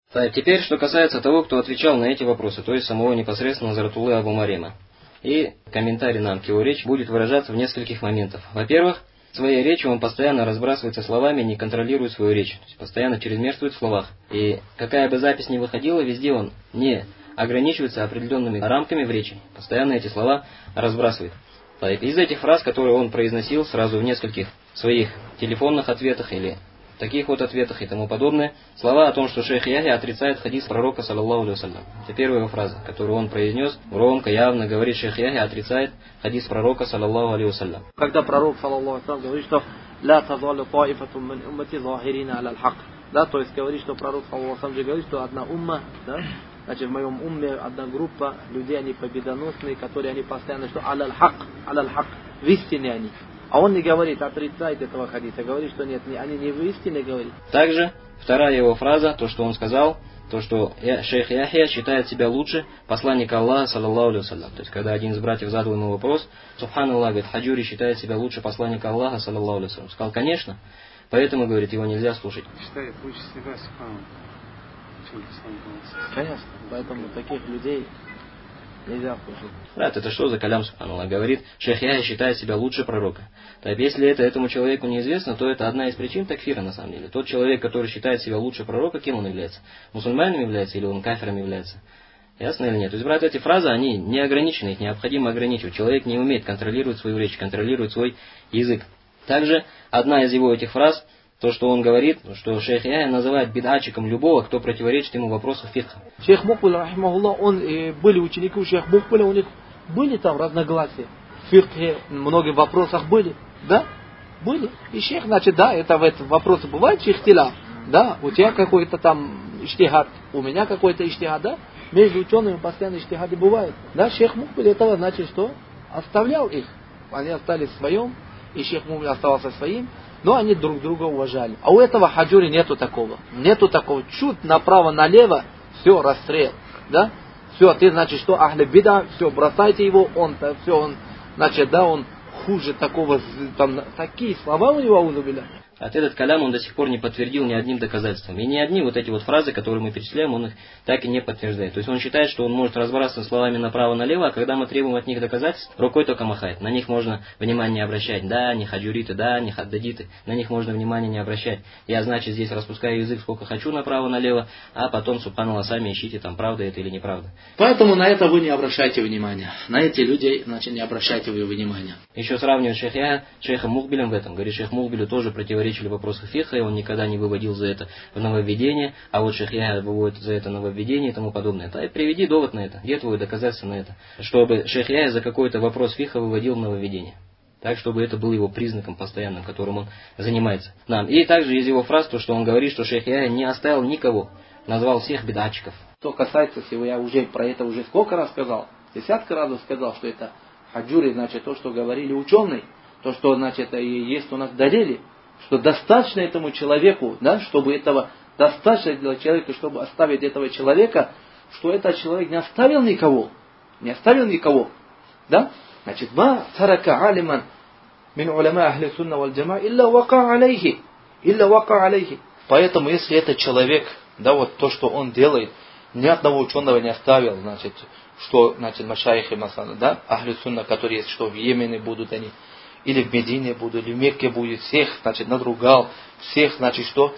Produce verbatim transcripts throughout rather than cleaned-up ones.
Так, теперь, что касается того, кто отвечал на эти вопросы, то есть самого непосредственно Заратуллы Абу Марима. И комментарий нам к его речи будет выражаться в нескольких моментах. Во-первых, в своей речи он постоянно разбрасывается словами, не контролирует свою речь, то есть постоянно чрезмерствует в словах. И какая бы запись ни выходила, везде он не ограничивается определенными рамками в речи, постоянно эти слова разбрасывает. Из этих фраз, которые он произносил сразу в нескольких своих телефонных ответах или таких вот ответах и тому подобное, слова о том, что шейх Яхья отрицает хадис пророка, саллаллаху алейхи вассалям. Это первая его фраза, которую он произнес громко, явно, говорит, шейх Яхья отрицает хадис пророка, саллаллаху алейхи вассалям. Когда пророк, саллаллаху алейхи вассалям, говорит, что «Ля тазалю таифатум мин уммати захирина аля аль-хак». Да, то есть говорит, что пророк, саллаллаху алейхи вассалям, же говорит, что одна умма, да, значит, в моем умме одна группа людей, они победоносные, которые они постоянно, что аля аль-хак, аля аль-хак, в истине они. А он не говорит, отрицает этого хадиса, говорит, что нет, они не в истине говорят. Также вторая его фраза, то, что он сказал, то, что шейх Яхья считает себя лучше посланника Аллаха, саллаллаху алейхи вассалям. То есть, когда один из братьев задал ему вопрос, субханаллах, говорит, Хаджури считает себя лучше посланника Аллаха, саллаллаху алейхи вассалям. Сказал, конечно, поэтому, говорит, его нельзя слушать. Считает лучше себя, субханаллах. Конечно, поэтому таких людей нельзя слушать. Брат, это что за калям, субханаллах? Говорит, шейх Яхья считает себя лучше пророка. Так, если это этому человеку неизвестно, то это одна из причин такфира на самом деле. Тот человек, который считает себя лучше пророка, кем он является? Мусульманином является или он кафиром является? Ясно или нет? То есть, брат, эти фразы, они не ограничены, их необходимо ограничивать. Человек не умеет контролировать свою речь, контролировать свой язык. Также одна из его этих фраз, то, что он говорит, что шейх Яхья называет бид'атчиком любого, кто противоречит ему в вопросах фикха. Шейх Мукбиль, рахимахуллах, он, э, были ученики у шейх Мукбиля, у них были там разногласия. В фикхе, многих вопросах были, да? Были. И шейх, значит, да, это в этом вопросе бывает шейхтиля, да? У тебя какой-то там иштихад, у меня какой-то иштихад, да? Между учеными постоянно иштихады бывают. Да, шейх Мукбиль этого, значит, что? Оставлял их. Они остались в своем, и шейх Мукбиль оставался своим. Но они друг друга уважали. А у этого хаджури нету такого. Нету такого. Чуть направо-налево, все, расстрел. Да? Все, ты, значит, что ахли бида, все, бросайте его, он, все, он, значит, да, он хуже такого, там, такие слова у него, аузубилля. От этот калям он до сих пор не подтвердил ни одним доказательством. И ни одни вот эти вот фразы, которые мы перечисляем, он их так и не подтверждает. То есть он считает, что он может разбрасываться словами направо-налево, а когда мы требуем от них доказательств, рукой только махает. На них можно внимание не обращать. Да, не хаджуриты, да, не хаддадиты. На них можно внимание не обращать. Я, значит, здесь распускаю язык сколько хочу направо-налево, а потом, субханаллах, сами ищите, там, правда это или неправда. Поэтому на это вы не обращайте внимания. На эти людей, значит, не обращайте вы внимания. Еще сравнивает шейх Яхья с шейхом Мукбилем в этом. Говорит, шейх Мукбилю тоже противоречили вопросы фикха, и он никогда не выводил за это в нововведение, а вот шейх Яхья выводит за это нововведение и тому подобное. Да, и приведи довод на это, где твое доказательство на это, чтобы шейх Яхья за какой-то вопрос фикха выводил в нововведение. Так, чтобы это было его признаком постоянным, которым он занимается. Нам. И также из его фраз, то, что он говорит, что шейх Яхья не оставил никого, назвал всех бид'атчиков. Что касается всего, я уже про это уже сколько раз сказал, десятка разов сказал, что это хаджури, значит, то, что говорили ученые, то, что, значит, есть у нас далили, что достаточно этому человеку, да, чтобы этого, достаточно для человека, чтобы оставить этого человека, что этот человек не оставил никого, не оставил никого, да, значит, ма тарака алиман мин уляма ахли сунна валь джама илля вака алейхи, илля вака алейхи. Поэтому, если этот человек, да, вот то, что он делает, ни одного ученого не оставил, значит, что, значит, машайхи масана, да, ахли сунна, которые есть, что в Йемене будут они, или в Медине будут, или в Мекке будет, всех, значит, надругал, всех, значит, что,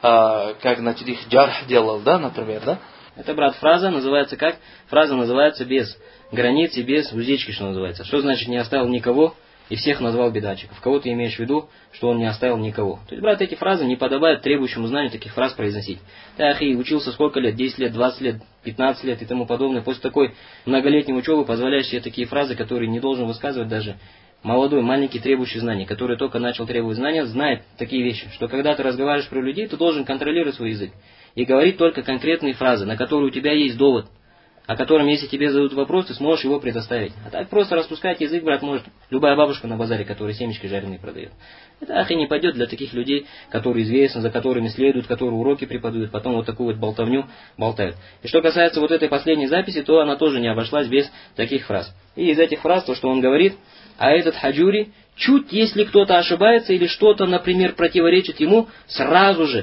а, как, значит, их джарх делал, да, например, да. Это, брат, фраза называется как? Фраза называется без границ и без уздечки, что называется. Что значит не оставил никого и всех назвал бид'атчиков? Кого ты имеешь в виду, что он не оставил никого? То есть, брат, эти фразы не подобают требующему знанию таких фраз произносить. Ты, ахи, учился сколько лет? десять лет, двадцать лет, пятнадцать лет и тому подобное. После такой многолетней учебы позволяешь себе такие фразы, которые не должен высказывать даже молодой, маленький, требующий знаний, который только начал требовать знания, знает такие вещи, что когда ты разговариваешь про людей, ты должен контролировать свой язык и говорить только конкретные фразы, на которые у тебя есть довод, о котором, если тебе задают вопрос, ты сможешь его предоставить. А так просто распускать язык, брат, может любая бабушка на базаре, которая семечки жареные продает. Это ахи не пойдет для таких людей, которые известны, за которыми следуют, которые уроки преподают, потом вот такую вот болтовню болтают. И что касается вот этой последней записи, то она тоже не обошлась без таких фраз. И из этих фраз, то, что он говорит, а этот хаджури, чуть если кто-то ошибается или что-то, например, противоречит ему, сразу же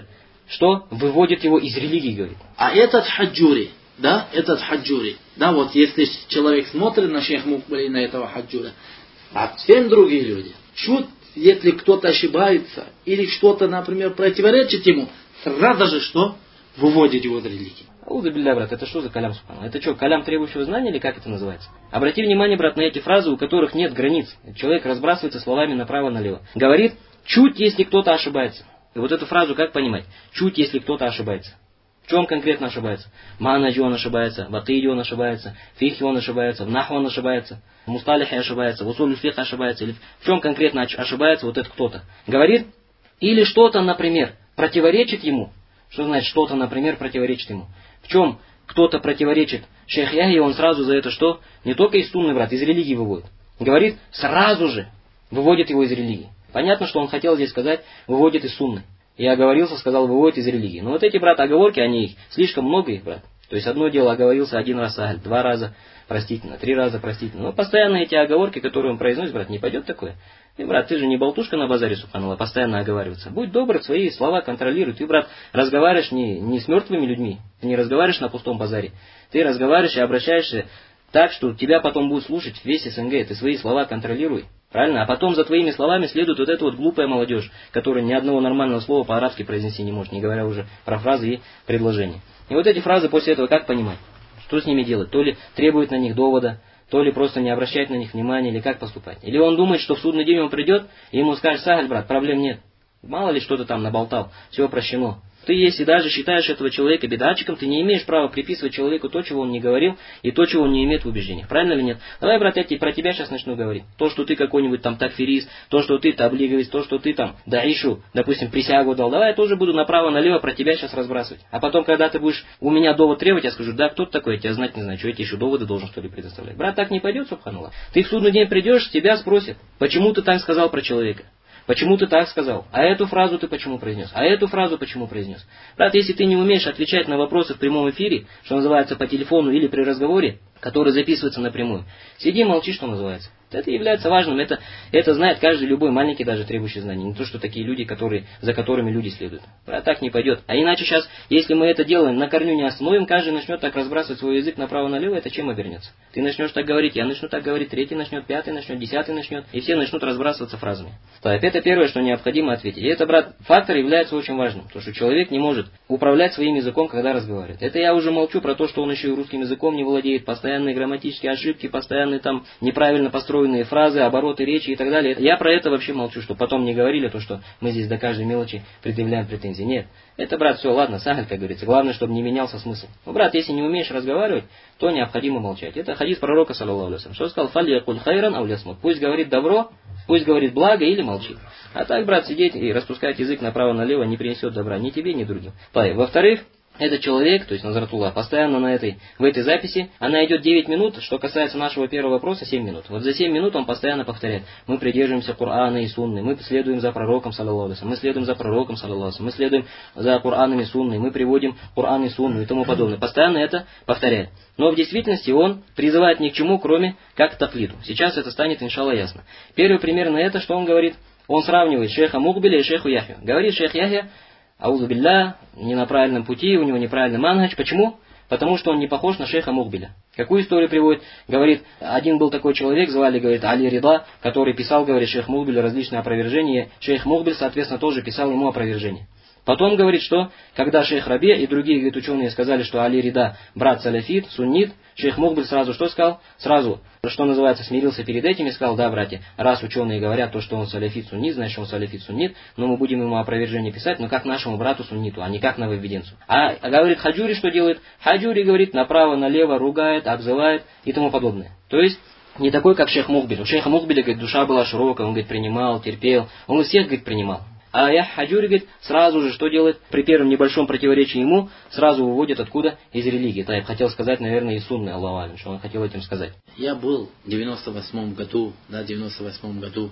что выводит его из религии, говорит. А этот хаджури, да, этот хаджури, да, вот если человек смотрит на шейх Мукбиля и на этого хаджура, а всем другие люди, чуть, если кто-то ошибается, или что-то, например, противоречит ему, сразу же что? Выводит его из религии. Аузу билля, брат, это что за калям, субханаллах? Это что, калям требующего знания или как это называется? Обрати внимание, брат, на эти фразы, у которых нет границ. Человек разбрасывается словами направо-налево. Говорит, чуть, если кто-то ошибается. И вот эту фразу как понимать? Чуть, если кто-то ошибается. В чем конкретно ошибается? В манаджи он ошибается, в акиде он ошибается, в фихе он ошибается, в наху он ошибается, в мусталихе ошибается, в усулю фих ошибается. Или в чем конкретно ошибается вот этот кто-то? Говорит, или что-то, например, противоречит ему. Что значит что-то, например, противоречит ему? В чем кто-то противоречит шейх Яхья, он сразу за это что? Не только из сунны, брат, из религии выводит. Говорит, сразу же выводит его из религии. Понятно, что он хотел здесь сказать, выводит из сунны. Я оговорился, сказал, выводит из религии. Но вот эти, брат, оговорки, они их, слишком много их, брат. То есть одно дело оговорился один раз, два раза, простительно, три раза, простительно. Но постоянно эти оговорки, которые он произносит, брат, не пойдет такое. И, брат, ты же не болтушка на базаре, субханаллах, постоянно оговариваться. Будь добр, свои слова контролируй. Ты, брат, разговариваешь не, не с мертвыми людьми, ты не разговариваешь на пустом базаре. Ты разговариваешь и обращаешься так, что тебя потом будет слушать весь СНГ. Ты свои слова контролируй. Правильно? А потом за твоими словами следует вот эта вот глупая молодежь, которая ни одного нормального слова по-арабски произнести не может, не говоря уже про фразы и предложения. И вот эти фразы после этого как понимать? Что с ними делать? То ли требует на них довода, то ли просто не обращать на них внимания, или как поступать. Или он думает, что в судный день он придет, и ему скажет, Сахаль, брат, проблем нет. Мало ли что-то там наболтал, все прощено. Ты, если даже считаешь этого человека бедатчиком, ты не имеешь права приписывать человеку то, чего он не говорил, и то, чего он не имеет в убеждениях. Правильно или нет? Давай, брат, я про тебя сейчас начну говорить. То, что ты какой-нибудь там такфирист, то, что ты таблиговец, то, что ты там даишу, допустим, присягу дал. Давай я тоже буду направо-налево про тебя сейчас разбрасывать. А потом, когда ты будешь у меня довод требовать, я скажу, да, кто ты такой, я тебя знать не знаю, что я тебе еще доводы должен, что ли, предоставлять. Брат, так не пойдет, субханаллах. Ты в судный день придешь, тебя спросят, почему ты так сказал про человека. Почему ты так сказал? А эту фразу ты почему произнес? А эту фразу почему произнес? Брат, если ты не умеешь отвечать на вопросы в прямом эфире, что называется по телефону или при разговоре, который записывается напрямую, сиди, молчи, что называется. Это является важным, это, это знает каждый, любой маленький, даже требующий знаний. Не то, что такие люди, которые, за которыми люди следуют. Брат, так не пойдет. А иначе сейчас, если мы это делаем, на корню не остановим, каждый начнет так разбрасывать свой язык направо-налево, это чем обернется? Ты начнешь так говорить, я начну так говорить, третий начнет, пятый начнет, десятый начнет, и все начнут разбрасываться фразами. Так, это первое, что необходимо ответить. И это, брат, фактор является очень важным, потому что человек не может управлять своим языком, когда разговаривает. Это я уже молчу про то, что он еще и русским языком не владеет, постоянные грамматические ошибки, постоянные там неправильно построенные фразы, обороты речи и так далее. Я про это вообще молчу, что потом не говорили то, что мы здесь до каждой мелочи предъявляем претензии. Нет. Это, брат, все, ладно, сахаль, как говорится. Главное, чтобы не менялся смысл. Но, брат, если не умеешь разговаривать, то необходимо молчать. Это хадис пророка, саллаллаху алейхи ва саллям. Что сказал? Фалли якуль хайран ау лясмут. Пусть говорит добро, пусть говорит благо или молчит. А так, брат, сидеть и распускать язык направо-налево не принесет добра ни тебе, ни другим. Во-вторых, этот человек, то есть Назратуллах, постоянно на этой, в этой записи, она идет девять минут, что касается нашего первого вопроса, семь минут. Вот за семь минут он постоянно повторяет, мы придерживаемся Корана и Сунны, мы следуем за пророком, саллаллаху алейхи ва саллям, мы следуем за пророком, саллаллаху алейхи ва саллям, мы следуем за Кораном и Сунной, мы приводим Коран и Сунну и тому подобное. Постоянно это повторяет. Но в действительности он призывает ни к чему, кроме как к таклиду. Сейчас это станет, иншаллах, ясно. Первый пример на это, что он говорит, он сравнивает шейха Мукбиля и шейху Яхью. Говорит шейх Яхья, аузу билля, не на правильном пути, у него неправильный манхадж. Почему? Потому что он не похож на шейха Мукбиля. Какую историю приводит? Говорит, один был такой человек, звали, говорит, Али Рида, который писал, говорит, шейх Мукбиль различные опровержения. Шейх Мукбиль, соответственно, тоже писал ему опровержение. Потом говорит, что когда шейх Раби и другие, говорит, ученые сказали, что Али Рида брат салафит, суннит, шейх Мукбиль сразу что сказал? Сразу, что называется, смирился перед этим и сказал, да, братья, раз ученые говорят то, что он салафит, суннит, значит, он салафит, суннит, но мы будем ему опровержение писать, но как нашему брату сунниту, а не как нововведенцу. А говорит Хаджури, что делает? Хаджури, говорит, направо, налево, ругает, обзывает и тому подобное. То есть, не такой, как шейх Мукбиль. У шейха Мукбиля, говорит, душа была широкая, он, говорит, принимал, терпел, он всех, говорит, принимал. А я Хаджури, говорит, сразу же что делает? При первом небольшом противоречии ему, сразу выводит откуда? Из религии. Это я хотел сказать, наверное, из сунны, Аллаху алям, что он хотел этим сказать. Я был в девяносто восьмом году, да, в девяносто восьмом году,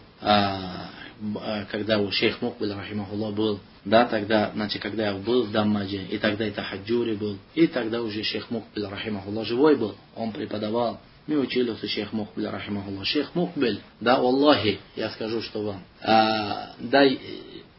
а, а, когда у шейх Мукбиль, рахимахуллах, был, да, тогда, значит, когда я был в Даммаджи, и тогда это Хаджури был, и тогда уже шейх Мукбиль, рахимахуллах, живой был, он преподавал. Мы учились у шейх Мукбиль, рахимахуллах. Шейх Мукбиль, да, Аллахи, я скажу, что вам, а, дай...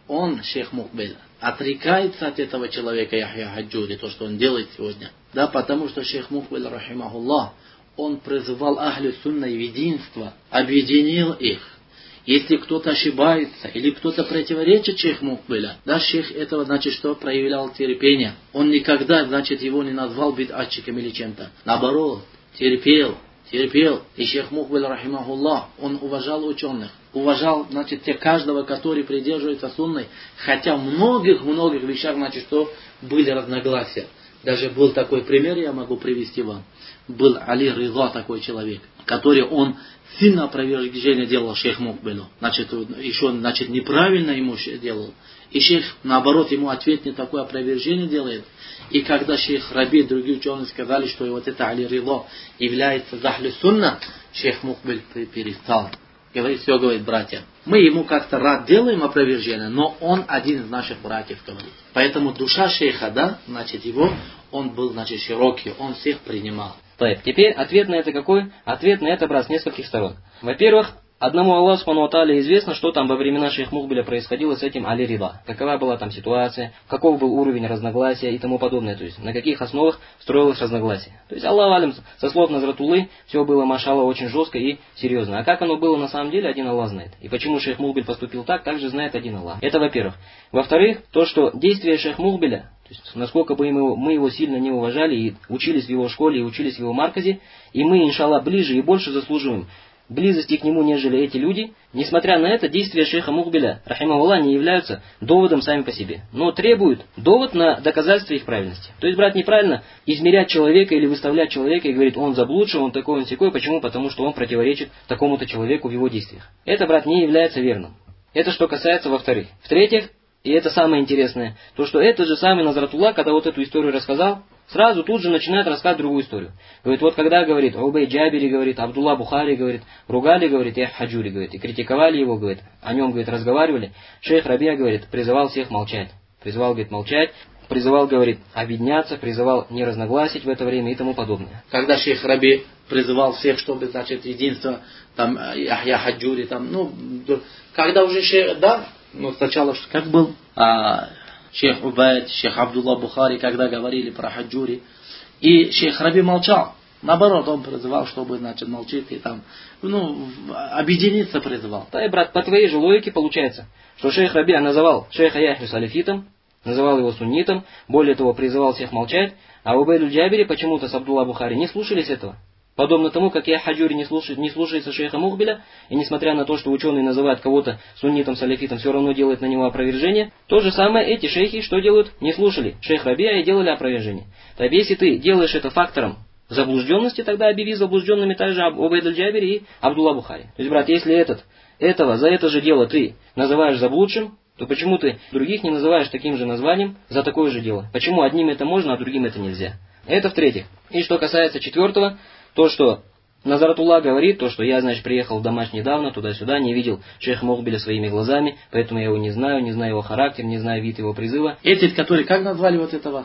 он, шейх Мукбель, отрекается от этого человека Яхья Хаджури, то, что он делает сегодня. Да, потому что шейх Мукбель, рахимахуллах, он призывал ахлю сунна и единство, объединил их. Если кто-то ошибается, или кто-то противоречит шейх Мукбеля, да, шейх этого, значит, что проявлял терпение. Он никогда, значит, его не назвал бид'атчиком или чем-то. Наоборот, терпел, терпел. И шейх Мукбель, рахимахуллах, он уважал ученых. Уважал, значит, тех каждого, который придерживается сунной. Хотя в многих-многих вещах, значит, что были разногласия. Даже был такой пример, я могу привести вам. Был Али Риза, такой человек, который он сильно опровержение делал шейх Мукбелю. Значит, еще, значит, неправильно ему делал. И шейх, наоборот, ему ответное такое опровержение делает. И когда шейх Раби и другие ученые сказали, что вот это Али Риза является захли сунна, шейх Мукбель перестал. Говорит, все, говорит, братья. Мы ему как-то рад делаем опровержение, но он один из наших братьев, говорит. Поэтому душа шейха, да, значит, его, он был, значит, широкий, он всех принимал. Так, теперь ответ на это какой? Ответ на это, брат, с нескольких сторон. Во-первых, одному Аллаху Субхану ва Тааля известно, что там во времена шейх Мукбеля происходило с этим Али Рида. Какова была там ситуация, каков был уровень разногласия и тому подобное. То есть, на каких основах строилось разногласие. То есть, Аллах алям, со слов Назратуллы, все было, машалла, очень жестко и серьезно. А как оно было на самом деле, один Аллах знает. И почему шейх Мукбель поступил так, также знает один Аллах. Это во-первых. Во-вторых, то, что действия шейх Мукбеля, то есть, насколько бы мы, мы его сильно не уважали и учились в его школе, и учились в его марказе, и мы, иншаллах, ближе и больше заслуживаем близости к нему, нежели эти люди, несмотря на это, действия шейха Мукбеля, рахимахуллах, не являются доводом сами по себе, но требуют довод на доказательство их правильности. То есть, брат, неправильно измерять человека или выставлять человека и говорить, он заблудший, он такой, он сякой. Почему? Потому что он противоречит такому-то человеку в его действиях. Это, брат, не является верным. Это что касается во-вторых. В-третьих, и это самое интересное, то что этот же самый Назратуллах, когда вот эту историю рассказал, сразу тут же начинает рассказывать другую историю. Говорит, вот когда, говорит, Убей Джабири, говорит, Абдулла Бухари, говорит, ругали, говорит, Яхья Хаджури, говорит, и критиковали его, говорит, о нем, говорит, разговаривали, шейх Рабия, говорит, призывал всех молчать. Призывал, говорит, молчать, призывал, говорит, объединяться, призывал не разногласить в это время и тому подобное. Когда шейх Раби призывал всех, чтобы, значит, единство, там, Яхья Хаджури, там, ну, когда уже шейх, да, ну, сначала, как был а, шейх Убайд, шейх Абдулла Бухари, когда говорили про Хаджури, и шейх Раби молчал. Наоборот, он призывал, чтобы, значит, молчить и там, ну, объединиться призывал. Да, и, брат, по твоей же логике получается, что шейх Раби называл шейха Яхью салифитом, называл его суннитом, более того, призывал всех молчать, а Убайд аль-Джабири почему-то с Абдулла Бухари не слушались этого. Подобно тому, как Яхья Хаджури не, слушает, не слушается шейха Мукбеля, и несмотря на то, что ученые называют кого-то суннитом, салифитом, все равно делают на него опровержение, то же самое эти шейхи что делают? Не слушали шейх Рабия и делали опровержение. Так если ты делаешь это фактором заблужденности, тогда объяви заблужденными также Убайд аль-Джабири и Абдулла Бухари. То есть, брат, если этот, этого, за это же дело ты называешь заблудшим, то почему ты других не называешь таким же названием за такое же дело? Почему одним это можно, а другим это нельзя? Это в-третьих. И что касается четвертого, то, что Назратуллах говорит, то, что я, значит, приехал в Дамаш недавно, туда-сюда, не видел шейха Мукбеля своими глазами, поэтому я его не знаю, не знаю его характер, не знаю вид его призыва. Эти, которые, как назвали вот этого?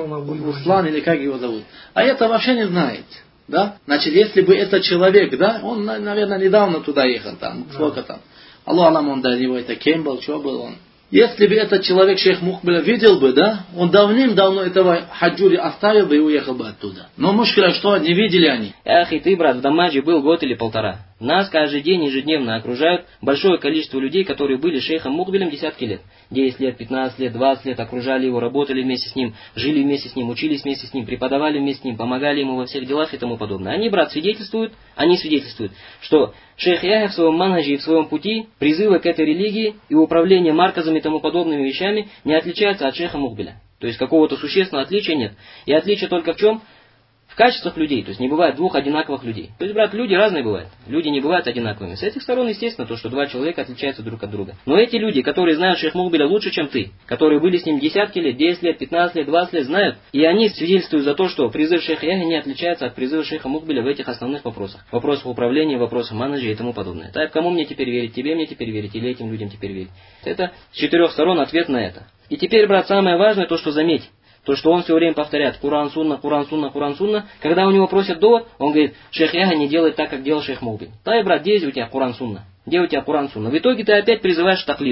Руслан или как его зовут? А это вообще не знает. Да? Значит, если бы этот человек, да, он, наверное, недавно туда ехал, там, сколько там. Аллах алам, он до него это кем был, что был он. Если бы этот человек, шейх Мукбеля, видел бы, да, он давным-давно этого Хаджури оставил бы и уехал бы оттуда. Но мушкила, что не видели они? Ах, и ты, брат, в Дамаджи был год или полтора. Нас каждый день ежедневно окружают большое количество людей, которые были шейхом Мукбелем десятки лет. десять лет, пятнадцать лет, двадцать лет, окружали его, работали вместе с ним, жили вместе с ним, учились вместе с ним, преподавали вместе с ним, помогали ему во всех делах и тому подобное. Они, брат, свидетельствуют, они свидетельствуют, что шейх Яхья в своем манхаджи и в своем пути, призывы к этой религии и управление марказами и тому подобными вещами не отличаются от шейха Мукбеля. То есть какого-то существенного отличия нет. И отличие только в чем? В качествах людей, то есть не бывает двух одинаковых людей. То есть, брат, люди разные бывают. Люди не бывают одинаковыми. С этих сторон, естественно, то, что два человека отличаются друг от друга. Но эти люди, которые знают шейх Мукбеля лучше, чем ты, которые были с ним десятки лет, десять лет, пятнадцать лет, двадцать лет, знают, и они свидетельствуют за то, что призыв шейха Яхьи не отличается от призыва шейха Мукбеля в этих основных вопросах. Вопросах управления, вопросах менеджера и тому подобное. Так, кому мне теперь верить? Тебе мне теперь верить? Или этим людям теперь верить? Это с четырех сторон ответ на это. И теперь, брат, самое важное, то, что заметь. То, что он все время повторяет, Куран Сунна, Куран Сунна, Куран Сунна. Когда у него просят довод, он говорит, шейх Яхья не делает так, как делал шейх Мукбель. Да, и брат, где у тебя Куран Сунна? Где у тебя Куран Сунна? В итоге ты опять призываешь к таклиду.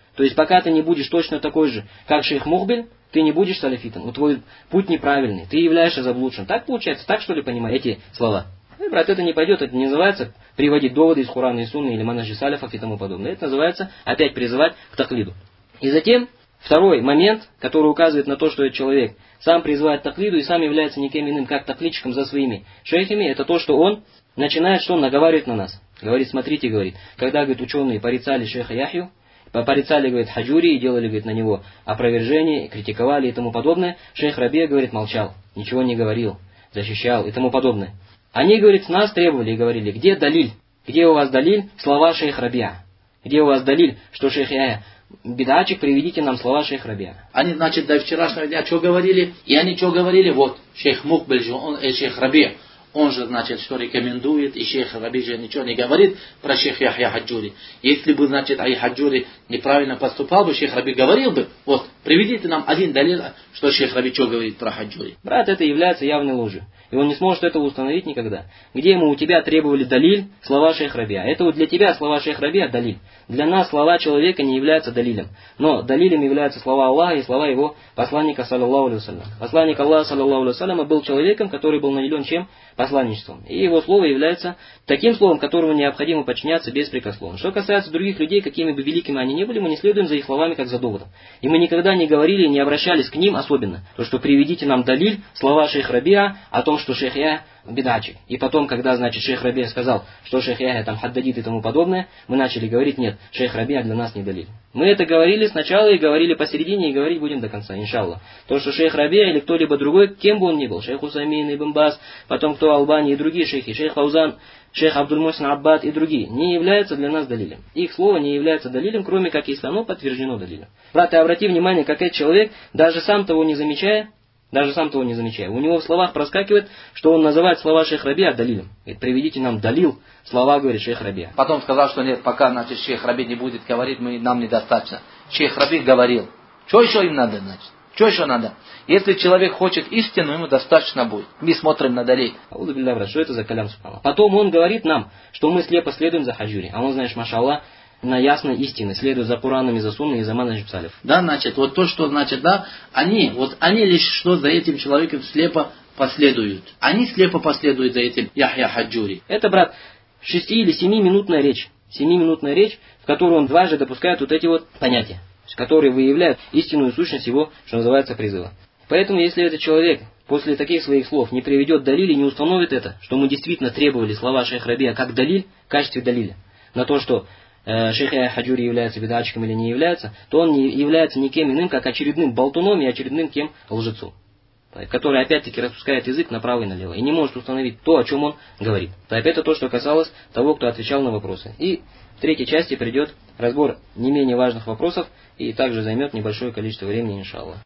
То есть пока ты не будешь точно такой же, как шейх Мухбиль, ты не будешь салафитом, но твой путь неправильный, ты являешься заблудшим. Так получается, так что ли понимать эти слова? И, брат, это не пойдет, это не называется приводить доводы из Курана и Сунны или манхаджи салафов и тому подобное. Это называется опять призывать к таклиду. И затем второй момент, который указывает на то, что этот человек сам призывает к таклиду и сам является никем иным, как таклидчиком за своими шейхами, это то, что он начинает, что он наговаривает на нас. Говорит, смотрите, говорит, когда, говорит, ученые порицали шейха Яхью, порицали, говорит, Хаджури и делали, говорит, на него опровержение, критиковали и тому подобное, шейх Рабия, говорит, молчал, ничего не говорил, защищал и тому подобное. Они, говорит, с нас требовали и говорили, где далиль, где у вас далиль, слова шейх Рабия, где у вас далиль, что шейх Яхья бидачик, приведите нам слова шейх Рабия. Они, значит, до вчерашнего дня что говорили? И они что говорили? Вот, шейх Мукбель же, он, э, шейх Рабия, он же, значит, что рекомендует, и шейх Раби же ничего не говорит про шейх Яхья Хаджури. Если бы, значит, Ай Хаджури неправильно поступал бы, шейх Раби говорил бы, вот, приведите нам один далил, что шейх Раби что говорит про Хаджури. Брат, это является явной ложью. И он не сможет этого установить никогда. Где ему у тебя требовали далиль, слова шейх Рабия. Это вот для тебя слова шейх Рабия далиль. Для нас слова человека не являются далилем. Но далилем являются слова Аллаха и слова его посланника, саллаллаху алейхи вассалям. Посланник Аллаха, саллаллаху алейхи вассалям, был человеком, который был наделен чем? Посланничеством. И его слово является таким словом, которому необходимо подчиняться беспрекословно. Что касается других людей, какими бы великими они ни были, мы не следуем за их словами, как за доводом. И мы никогда не говорили, не обращались к ним особенно. То, что приведите нам далиль, слова шейх Рабия о том, что шейх Яхья бидачик. И потом, когда, значит, шейх Рабия сказал, что шейх Яхья там хаддадит и тому подобное, мы начали говорить, нет, шейх Рабия для нас не далиль. Мы это говорили сначала и говорили посередине, и говорить будем до конца, иншаллах. То, что шейх Рабия или кто-либо другой, кем бы он ни был, шейх Усамин, Ибн Бас, потом кто Албани и другие шейхи, шейх Фаузан, шейх Абдуль-Мусин Аббад и другие, не являются для нас далилем. Их слово не является далилем, кроме как если оно подтверждено далилем. Брат, и обрати внимание, как этот человек, даже сам того не замечая, даже сам того не замечая, у него в словах проскакивает, что он называет слова шейх Рабия далилем. Говорит, приведите нам далил, слова, говорит шейх Рабия. Потом сказал, что нет, пока, значит, шейх Раби не будет говорить, мы, нам недостаточно. Шейх Раби говорил. Что еще им надо, значит? Что еще надо? Если человек хочет истину, ему достаточно будет. Мы смотрим на далиль. Ауду билля, брат, что это за калям субханаллах? Потом он говорит нам, что мы слепо следуем за Хаджури. А он, знаешь, машаллах, на ясной истине, следует за Кураном и за Сунной и за манхаджи салаф. Да, значит, вот то, что, значит, да, они, вот они лишь что за этим человеком слепо последуют. Они слепо последуют за этим Яхья Хаджури. Это, брат, шести или семиминутная речь. Семиминутная речь, в которой он дважды допускает вот эти вот понятия, которые выявляют истинную сущность его, что называется, призыва. Поэтому, если этот человек после таких своих слов не приведет далиль и не установит это, что мы действительно требовали слова шейх Рабия как далиль, в качестве далиля, на то, что э, шейх Хаджури является бидачиком или не является, то он не является никем иным, как очередным болтуном и очередным кем лжецом, который опять-таки распускает язык направо и налево и не может установить то, о чем он говорит. Так это то, что касалось того, кто отвечал на вопросы. И в третьей части придет разбор не менее важных вопросов и также займет небольшое количество времени, иншаллах.